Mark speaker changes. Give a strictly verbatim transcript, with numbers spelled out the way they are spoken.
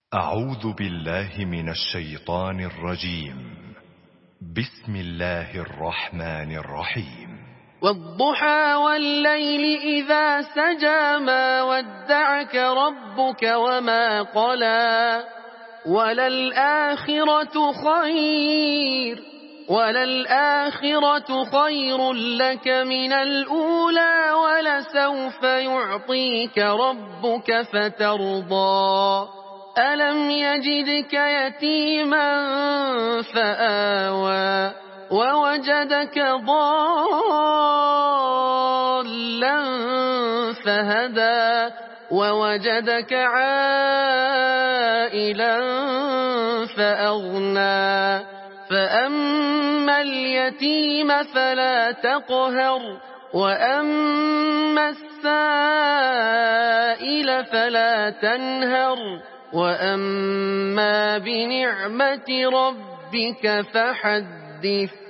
Speaker 1: أعوذ بالله من الشيطان الرجيم. بسم الله الرحمن الرحيم.
Speaker 2: والضحى والليل إذا سجى ما ودعك ربك وما قلى وللآخرة خير وللآخرة خير لك من الأولى ولسوف يعطيك ربك فترضى ألم يجدك يتيما فآوى ووجدك ضالا فهدى ووجدك عائلا فأغنى فأما اليتيم فلا تقهر وأما السائل فلا تنهر وأما بنعمة ربك فحدث.